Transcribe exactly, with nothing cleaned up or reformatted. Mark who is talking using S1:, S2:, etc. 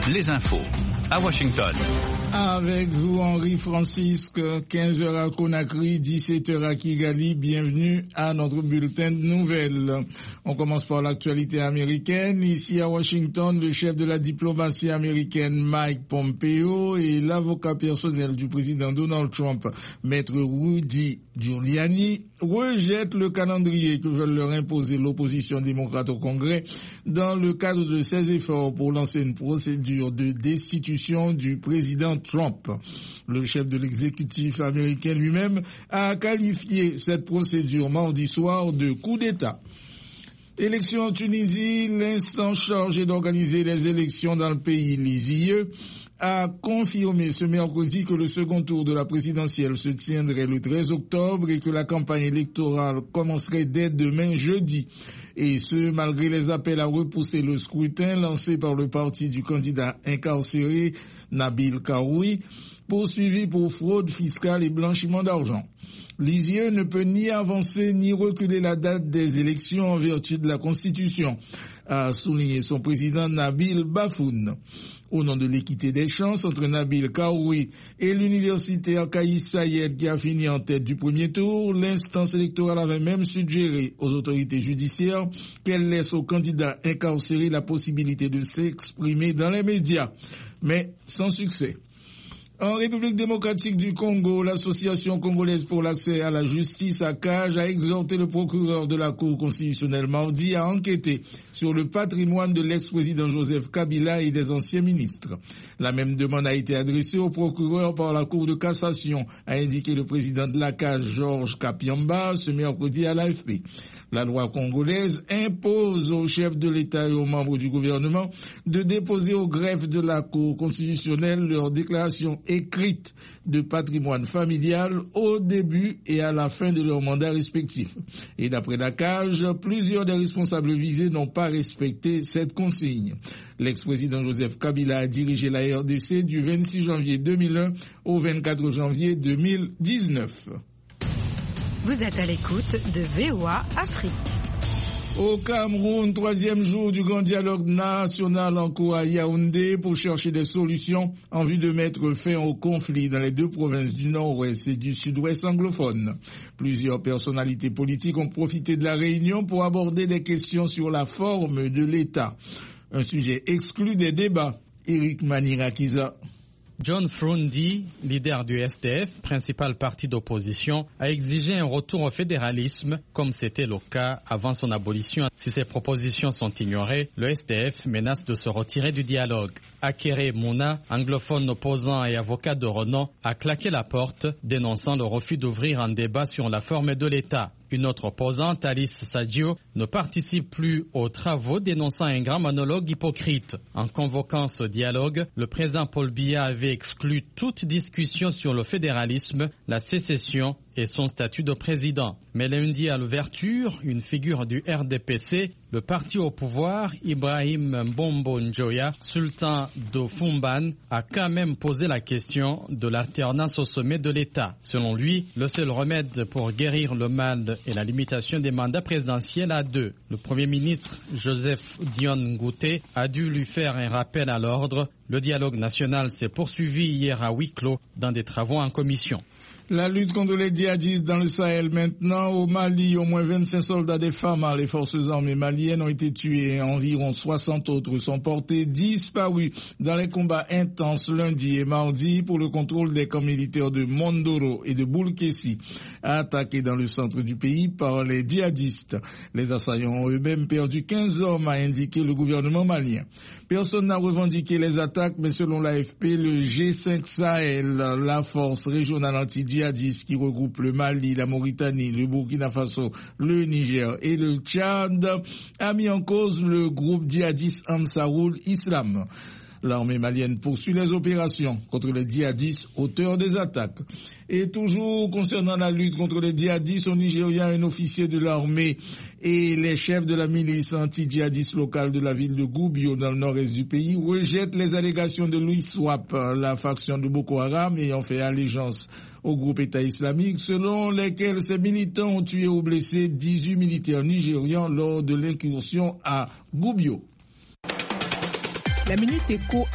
S1: les infos à Washington.
S2: Avec vous, Henri Francisque, quinze heures à Conakry, dix-sept heures à Kigali. Bienvenue à notre bulletin de nouvelles. On commence par l'actualité américaine. Ici à Washington, le chef de la diplomatie américaine, Mike Pompeo, et l'avocat personnel du président Donald Trump, maître Rudy Giuliani, rejettent le calendrier que veulent leur imposer l'opposition démocrate au Congrès dans le cadre de ses efforts pour lancer une procédure de destitution du président Trump. Le chef de l'exécutif américain lui-même a qualifié cette procédure mardi soir de coup d'État. Élections en Tunisie, l'instance chargée d'organiser les élections dans le pays, l'I S I E, a confirmé ce mercredi que le second tour de la présidentielle se tiendrait le treize octobre et que la campagne électorale commencerait dès demain jeudi. Et ce, malgré les appels à repousser le scrutin lancé par le parti du candidat incarcéré Nabil Karoui, poursuivi pour fraude fiscale et blanchiment d'argent. L'I S I E ne peut ni avancer ni reculer la date des élections en vertu de la Constitution, a souligné son président Nabil Bafoun. Au nom de l'équité des chances entre Nabil Karoui et l'universitaire Kais Sayed qui a fini en tête du premier tour, l'instance électorale avait même suggéré aux autorités judiciaires qu'elle laisse aux candidats incarcérés la possibilité de s'exprimer dans les médias, mais sans succès. En République démocratique du Congo, l'Association congolaise pour l'accès à la justice, A C A J, a exhorté le procureur de la Cour constitutionnelle mardi à enquêter sur le patrimoine de l'ex-président Joseph Kabila et des anciens ministres. La même demande a été adressée au procureur par la Cour de cassation, a indiqué le président de l'A C A J, Georges Kapiamba, ce mercredi à l'A F P. La loi congolaise impose aux chefs de l'État et aux membres du gouvernement de déposer au greffe de la Cour constitutionnelle leur déclaration écrite de patrimoine familial au début et à la fin de leur mandat respectif. Et d'après la C A J, plusieurs des responsables visés n'ont pas respecté cette consigne. L'ex-président Joseph Kabila a dirigé la R D C du vingt-six janvier deux mille un au vingt-quatre janvier deux mille dix-neuf.
S3: Vous êtes à l'écoute de V O A Afrique.
S2: Au Cameroun, troisième jour du grand dialogue national en cours à Yaoundé pour chercher des solutions en vue de mettre fin au conflit dans les deux provinces du nord-ouest et du sud-ouest anglophones. Plusieurs personnalités politiques ont profité de la réunion pour aborder des questions sur la forme de l'État. Un sujet exclu des débats. Eric Manirakiza.
S4: John Frundi, leader du S D F, principal parti d'opposition, a exigé un retour au fédéralisme, comme c'était le cas avant son abolition. Si ces propositions sont ignorées, le S D F menace de se retirer du dialogue. Akere Mouna, anglophone opposant et avocat de renom, a claqué la porte, dénonçant le refus d'ouvrir un débat sur la forme de l'État. Une autre opposante, Alice Sadio, ne participe plus aux travaux, dénonçant un grand monologue hypocrite. En convoquant ce dialogue, le président Paul Biya avait exclu toute discussion sur le fédéralisme, la sécession et son statut de président. Mais lundi à l'ouverture, une figure du R D P C, le parti au pouvoir, Ibrahim Mbombo Njoya, sultan de Fumban, a quand même posé la question de l'alternance au sommet de l'État. Selon lui, le seul remède pour guérir le mal est la limitation des mandats présidentiels à deux. Le Premier ministre Joseph Dion Ngouté a dû lui faire un rappel à l'ordre. Le dialogue national s'est poursuivi hier à huis clos dans des travaux en commission.
S2: La lutte contre les djihadistes dans le Sahel maintenant. Au Mali, au moins vingt-cinq soldats des F A M A, les forces armées maliennes, ont été tués et environ soixante autres sont portés disparus dans les combats intenses lundi et mardi pour le contrôle des camps militaires de Mondoro et de Boulkessi, attaqués dans le centre du pays par les djihadistes. Les assaillants ont eux-mêmes perdu quinze hommes, a indiqué le gouvernement malien. Personne n'a revendiqué les attaques, mais selon l'A F P, le G cinq Sahel, la force régionale anti-djihadiste qui regroupe le Mali, la Mauritanie, le Burkina Faso, le Niger et le Tchad, a mis en cause le groupe djihadiste Ansarul Islam. L'armée malienne poursuit les opérations contre les djihadistes auteurs des attaques. Et toujours concernant la lutte contre les djihadistes, au Nigeria, un officier de l'armée et les chefs de la milice anti-djihadiste locale de la ville de Goubio dans le nord-est du pays rejettent les allégations de l'I-SWAP, la faction de Boko Haram ayant fait allégeance au groupe État islamique, selon lesquels ces militants ont tué ou blessé dix-huit militaires nigérians lors de l'incursion à Goubio.
S5: La Minute Éco